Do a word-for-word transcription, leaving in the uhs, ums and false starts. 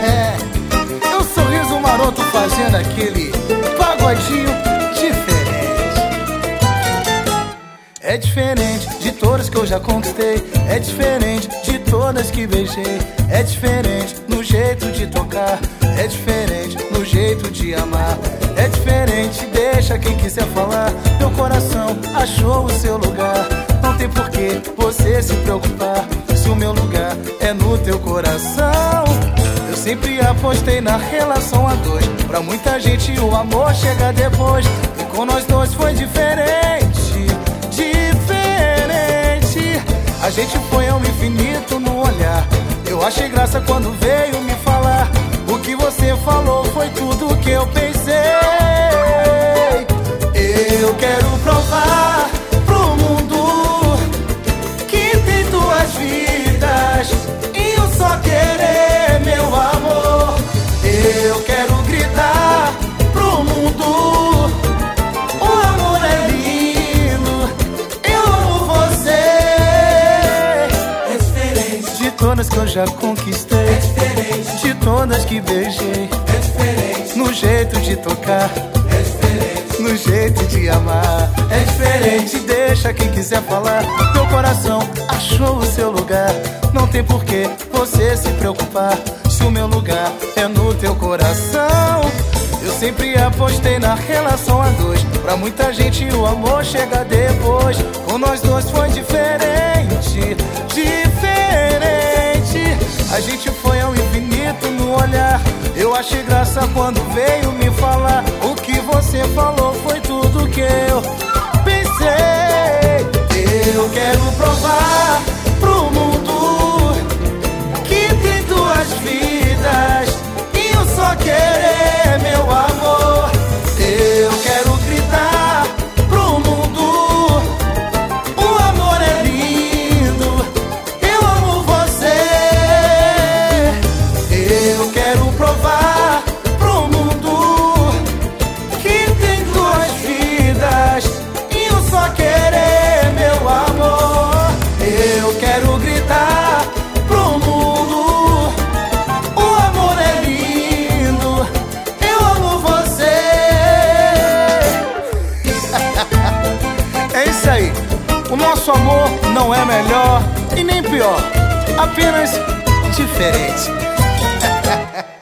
É, é o sorriso maroto fazendo aquele pagodinho diferente. É diferente de todas que eu já conquistei, é diferente de todas que beijei, é diferente no jeito de tocar, é diferente no jeito de amar, é diferente, deixa quem quiser falar. Meu coração achou o seu lugar, não tem por que você se preocupar, se o meu lugar é no teu coração. Eu sempre apostei na relação a dois, pra muita gente o amor chega depois, e com nós dois foi diferente, diferente. A gente foi ao infinito no olhar, eu achei graça quando veio me falar. O que você falou foi tudo que eu pensei. Eu quero provar pro mundo que tem duas vidas e um só querer, meu amor. Eu quero gritar pro mundo: o amor é lindo, eu amo você. É diferente de todas que eu já conquistei, é diferente de todas que beijei, é diferente no jeito de tocar, é diferente no jeito de amar, é diferente, deixa quem quiser falar. Teu coração achou o seu lugar, não tem por que você se preocupar, se o meu lugar é no teu coração. Eu sempre apostei na relação a dois, pra muita gente o amor chega depois, com nós dois foi diferente, diferente. A gente foi ao infinito no olhar, eu achei graça quando veio me falar. O que você falou foi tudo que eu pensei. Eu quero provar pro mundo que tem duas vidas e um só querer, meu amor. Eu quero gritar pro mundo: o amor é lindo, eu amo você. Eu quero provar pro mundo que tem duas vidas e um só querer, meu amor. Eu quero gritar pro mundo: o amor é lindo, eu amo você. É isso aí, o nosso amor não é melhor e nem pior, apenas diferente.